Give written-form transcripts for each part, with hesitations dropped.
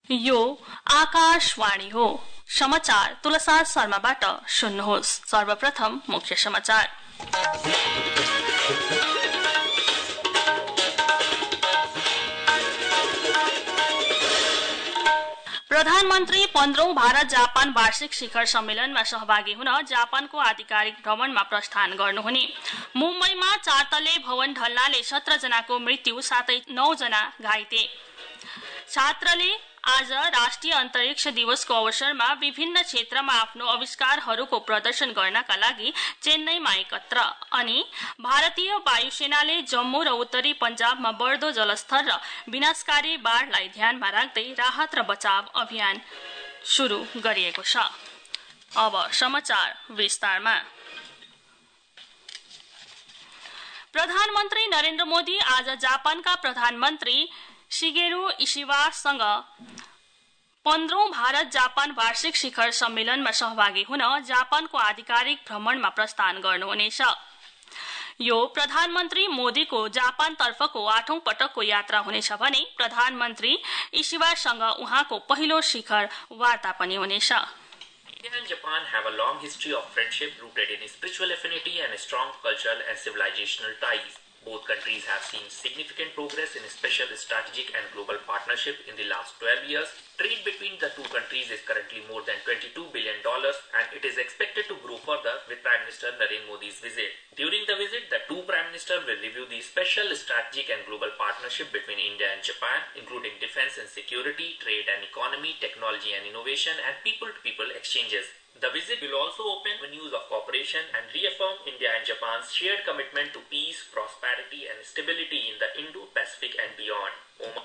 यो आकाशवाणी हो। समाचार तुलसा शर्माबाट सुन्नुहोस्। सर्वप्रथम मुख्य समाचार। प्रधानमन्त्री 15औं भारत जापान वार्षिक शिखर सम्मेलनमा सहभागी हुन जापानको आधिकारिक भ्रमणमा प्रस्थान गर्नुहुने। मुम्बईमा 4 तले भवन ढल्नाले 17 जनाको मृत्यु साथै 9 जना घाइते। छात्रले आज राष्ट्रिय अन्तरिक्ष दिवसको अवसरमा विभिन्न क्षेत्रमा आफ्नो आविष्कारहरूको प्रदर्शन गर्नका लागि चेन्नईमा एकत्र। अनि भारतीय वायुसेनाले जम्मू र उत्तरी पञ्जाबमा बढ्दो जलस्तर र विनाशकारी बाढलाई ध्यानमा राख्दै राहत र बचाव अभियान शुरू गरिएको छ। अब समाचार विस्तारमा। प्रधानमन्त्री नरेन्द्र मोदी आज जापानका प्रधानमन्त्री शिगेरु इशिबासँग 15औं भारत जापान वार्षिक शिखर सम्मेलनमा सहभागी हुन जापानको आधिकारिक भ्रमणमा प्रस्थान गर्नुहुनेछ। यो प्रधानमन्त्री मोदीको जापान तर्फको 8औं पटकको यात्रा हुनेछ भने प्रधानमन्त्री इशिबासँग उहाँको पहिलो शिखर वार्ता पनि हुनेछ। India and Japan have a long history of friendship rooted in spiritual affinity and strong cultural and civilizational ties. Both countries have seen significant progress in special strategic and global partnership in the last 12 years. Trade between the two countries is currently more than $22 billion and it is expected to grow further with Prime Minister Narendra Modi's visit. During the visit, the two Prime Ministers will review the special strategic and global partnership between India and Japan, including defense and security, trade and economy, technology and innovation, and people-to-people exchanges. The visit will also open avenues of cooperation and reaffirm India and Japan's shared commitment to peace, prosperity and stability in the Indo-Pacific and beyond.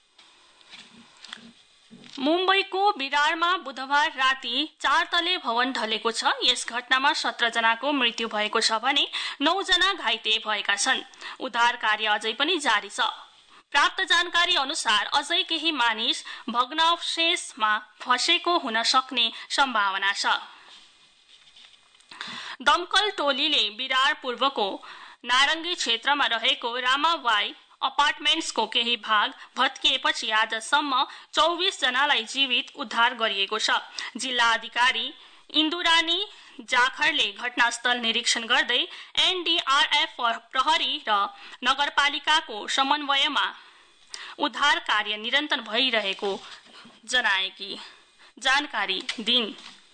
मुम्बईको विरारमा बुधबार राति 4 तले भवन ढलेको छ। यस घटनामा 17 जनाको मृत्यु भएको छ भने 9 जना घाइते भएका छन्। उद्धार कार्य अझै पनि जारी छ। प्राप्त जानकारी अनुसार अझै केही मानिस भग्नावशेषमा फँसेको हुन सक्ने सम्भावना छ। दमकल टोलीले विरार पूर्वको नारंगी क्षेत्रमा रहेको रामावाई अपार्टमेन्ट्सको केही भाग भत्किएपछि आजसम्म 24 जनालाई जीवित उद्धार गरिएको छ। जिल्ला अधिकारी इन्दुरानी जाखरले घटनास्थल निरीक्षण गर्दै एनडीआरएफ प्रहरी र नगरपालिकाको समन्वयमा उद्धार कार्य निरन्तर भइरहेको जानकारी दिइन्।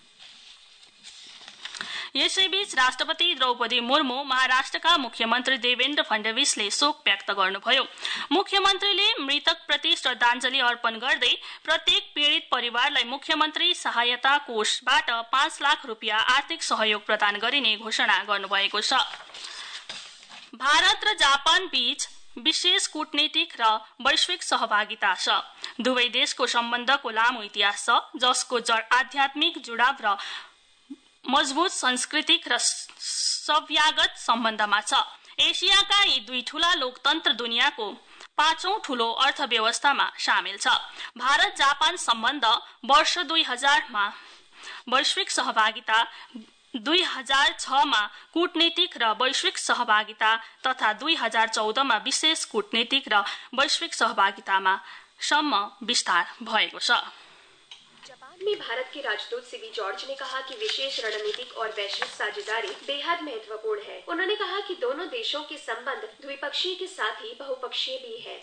यसैबीच राष्ट्रपति द्रौपदी मुर्मू महाराष्ट्रका मुख्यमन्त्री देवेन्द्र फडणवीसले शोक व्यक्त गर्नुभयो। मुख्यमन्त्रीले मृतकप्रति श्रद्धाञ्जली अर्पण गर्दै प्रत्येक पीडित परिवारलाई मुख्यमन्त्री सहायता कोषबाट 5 लाख रुपियाँ आर्थिक सहयोग प्रदान गरिने घोषणा गर्नुभएको छ। भारत र जापान बीच विशेष कूटनीतिक र वैश्विक सहभागिता छ। दुवै देशको सम्बन्धको लामो इतिहास छ, जसको जड आध्यात्मिक जुडाव र मजबूत सांस्कृतिक र सभ्यगत सम्बन्धमा छ। एसियाका यी दुई ठूला लोकतन्त्र दुनियाँको 5औं ठूलो अर्थव्यवस्थामा सामेल छ। भारत जापान सम्बन्ध वर्ष 2000 मा वैश्विक सहभागिता, 2006 मा कूटनीतिक र वैश्विक सहभागिता तथा 2014 मा विशेष कूटनीतिक र वैश्विक सहभागितामा सम्म विस्तार भएको छ। जापान में भारत के राजदूत सीबी जॉर्ज ने कहा कि विशेष रणनीतिक और वैश्विक साझेदारी बेहद महत्वपूर्ण है। उन्होंने कहा कि दोनों देशों के संबंध द्विपक्षीय के साथ ही बहुपक्षीय भी है।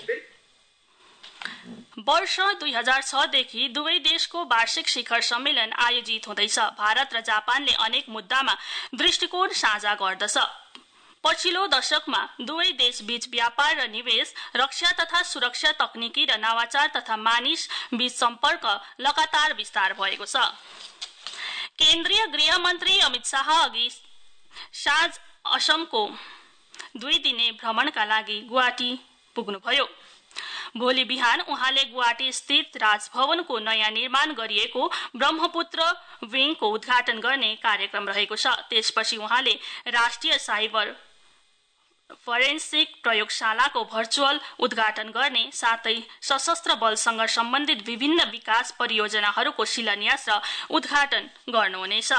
वर्ष 2006 देखि दुवै देशको वार्षिक शिखर सम्मेलन आयोजित हुँदैछ। भारत र जापानले अनेक मुद्दामा दृष्टिकोण साझा गर्दछ। पछिल्लो दशकमा दुवै देश बीच व्यापार र निवेश, रक्षा तथा सुरक्षा, तकनिकी र नवाचार तथा मानिस बीच सम्पर्क लगातार विस्तार भएको छ। केन्द्रीय गृह मन्त्री अमित शाह अघि साँझ असमको 2 दिने भ्रमणका लागि गुवाहाटी पुग्नुभयो। भोलि बिहान उहाँले गुवाहाटी स्थित राजभवनको नयाँ निर्माण गरिएको ब्रह्मपुत्र विङको उद्घाटन गर्ने कार्यक्रम रहेको छ। त्यसपछि उहाँले राष्ट्रिय साइबर फोरेन्सिक प्रयोगशालाको भर्चुअल उद्घाटन गर्ने साथै सशस्त्र बलसँग सम्बन्धित विभिन्न विकास परियोजनाहरूको शिलान्यास र उद्घाटन गर्नुहुनेछ।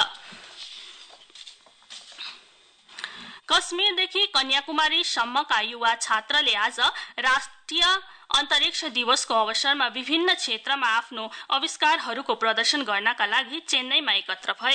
कश्मीरदेखि कन्याकुमारी सम्मका युवा छात्रले आज राष्ट्रिय अन्तरिक्ष दिवसको अवसरमा विभिन्न क्षेत्रमा आफ्नो आविष्कारहरूको प्रदर्शन गर्नका लागि चेन्नईमा एकत्र भए।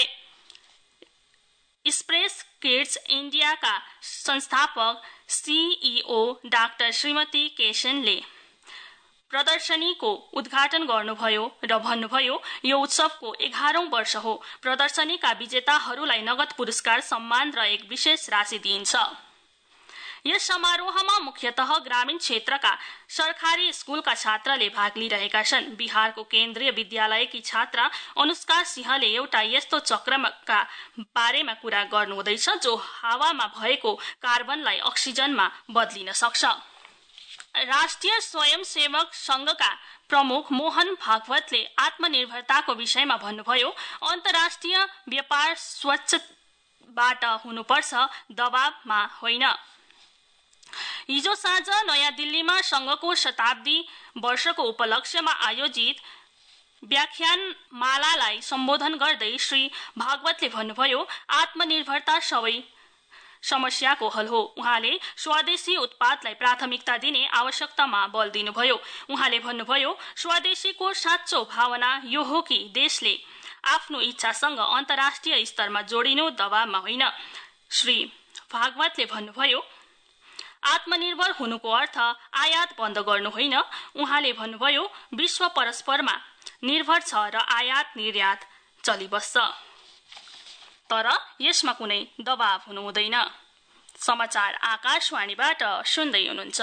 स्पेस किड्स इन्डियाका संस्थापक सीईओ डाक्टर श्रीमती केशनले प्रदर्शनीको उद्घाटन गर्नुभयो र भन्नुभयो यो उत्सवको 11औं वर्ष हो। प्रदर्शनीका विजेताहरूलाई नगद पुरस्कार, सम्मान र एक विशेष राशि दिइन्छ। यस समारोहमा मुख्यतः ग्रामीण क्षेत्रका सरकारी स्कुलका छात्रले भाग लिइरहेका छन्। बिहारको केन्द्रीय विद्यालयकी छात्रा अनुष्का सिंहले एउटा यस्तो चक्रका बारेमा कुरा गर्नुहुँदैछ जो हावामा भएको कार्बनलाई अक्सिजनमा बदलिन सक्छ। राष्ट्रिय स्वयंसेवक संघका प्रमुख मोहन भागवतले आत्मनिर्भरताको विषयमा भन्नुभयो, अन्तर्राष्ट्रिय व्यापार स्वच्छबाट हुनुपर्छ, दबावमा होइन। हिजो साँझ नयाँ दिल्लीमा संघको शताब्दी वर्षको उपलक्ष्यमा आयोजित व्याख्यानमालालाई सम्बोधन गर्दै श्री भागवतले भन्नुभयो, आत्मनिर्भरता सबै समस्याको हल हो। उहाँले स्वदेशी उत्पादलाई प्राथमिकता दिने आवश्यकतामा बल दिनुभयो। उहाँले भन्नुभयो, स्वदेशीको साँचो भावना यो हो कि देशले आफ्नो इच्छासँग अन्तर्राष्ट्रिय स्तरमा जोडिनु, दबावमा होइन। श्री भागवतले भन्नुभयो, आत्मनिर्भर हुनुको अर्थ आयात बन्द गर्नु होइन। उहाँले भन्नुभयो, विश्व परस्परमा निर्भर छ र आयात निर्यात चलिबस्छ, तर यसमा कुनै दबाव हुनु हुँदैन। समाचार आकाशवाणीबाट सुन्दै हुनुहुन्छ।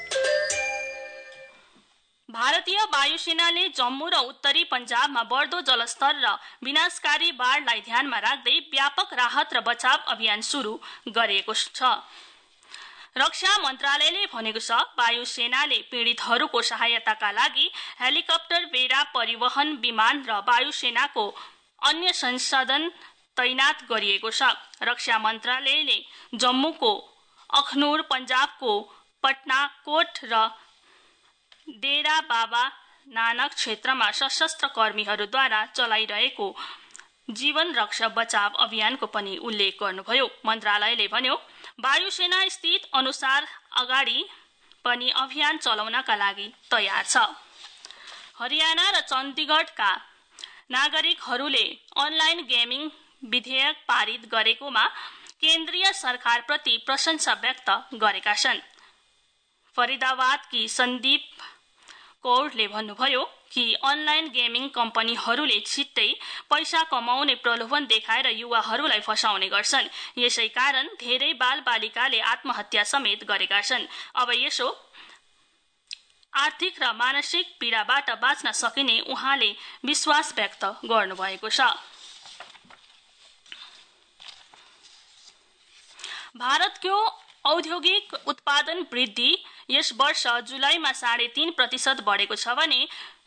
भारतीय वायुसेनाले जम्मू र उत्तरी पंजाबमा बढ्दो जलस्तर र विनाशकारी बाढलाई ध्यानमा राख्दै व्यापक राहत र बचाव अभियान शुरू गरेको छ। रक्षा मन्त्रालयले भनेको छ, वायुसेनाले पीडितहरूको सहायताका लागि हेलिकप्टर, बेड़ा परिवहन विमान र वायुसेनाको अन्य संसाधन तैनात गरिएको छ। रक्षा मन्त्रालयले जम्मूको अखनूर, पंजाबको पटनाकोट र डेरा बाबा नानक क्षेत्रमा सशस्त्र कर्मीहरूद्वारा चलाइरहेको जीवन रक्षा बचाव अभियानको पनि उल्लेख गर्नुभयो। मन्त्रालयले भन्यो, वायुसेना स्थित अनुसार अगाडि पनि अभियान चलाउनका लागि तयार छ। हरियाणा र चण्डीगढका नागरिकहरूले अनलाइन गेमिङ विधेयक पारित गरेकोमा केन्द्रीय सरकारप्रति प्रशंसा व्यक्त गरेका छन्। फरिदाबादकी सन्दीप कौरले भन्नुभयो कि अनलाइन गेमिङ कम्पनीहरूले छिट्टै पैसा कमाउने प्रलोभन देखाएर युवाहरूलाई फसाउने गर्छन्। यसै कारण धेरै बालबालिकाले आत्महत्या समेत गरेका छन्। अब यसो आर्थिक र मानसिक पीडाबाट बाँच्न सकिने उहाँले विश्वास व्यक्त गर्नुभएको छ। भारतको औद्योगिक उत्पादन वृद्धि यस वर्ष जुलाईमा 3.5% बढेको छ भने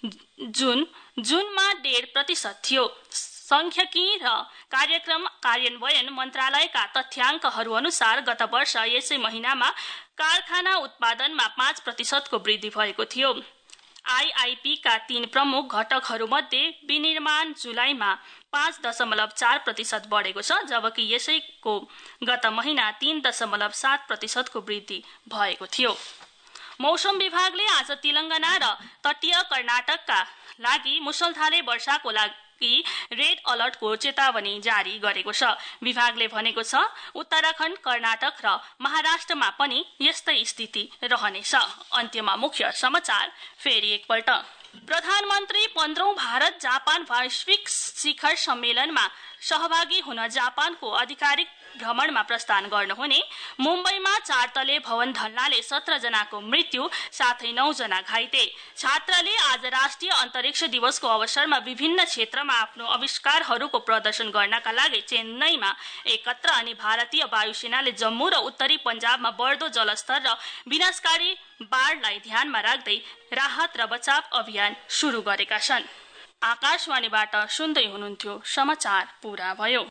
जुनमा 1.5% थियो। सांख्यिकी र कार्यक्रम कार्यान्वयन मन्त्रालयका तथ्याङ्कहरू अनुसार गत वर्ष यसै महिनामा कारखाना उत्पादनमा 5% को वृद्धि भएको थियो। आईआईपी का 3 प्रमुख घटकहरूमध्ये विनिर्माण जुलाईमा 5.4% बढेको छ, जबकि यसैको गत महिना 3.7% को वृद्धि भएको थियो। मौसम विभागले आज तेलंगाना र तटीय कर्नाटकका लागि मुसलधारे वर्षाको लागि रेड अलर्टको चेतावनी जारी गरेको छ। विभागले भनेको छ, उत्तराखण्ड, कर्नाटक र महाराष्ट्रमा पनि यस्तै स्थिति रहनेछ। अन्त्यमा मुख्य समाचार फेरि एकपल्ट। प्रधानमन्त्री 15औं भारत जापान वैश्विक शिखर सम्मेलनमा सहभागी हुन जापानको आधिकारिक भ्रमणमा प्रस्थान गर्नुहुने। मुम्बईमा 4 तले भवन ढल्नाले 17 जनाको मृत्यु, साथै 9 जना घाइते। छात्रले आज राष्ट्रिय अन्तरिक्ष दिवसको अवसरमा विभिन्न क्षेत्रमा आफ्नो आविष्कारहरूको प्रदर्शन गर्नका लागि चेन्नईमा एकत्र। अनि भारतीय वायुसेनाले जम्मू र उत्तरी पंजाबमा बढ्दो जलस्तर र विनाशकारी बाढलाई ध्यानमा राख्दै राहत र बचाव अभियान शुरू गरेका छन्। आकाशवाणीबाट सुन्दै हुनुहुन्थ्यो, समाचार पूरा भयो।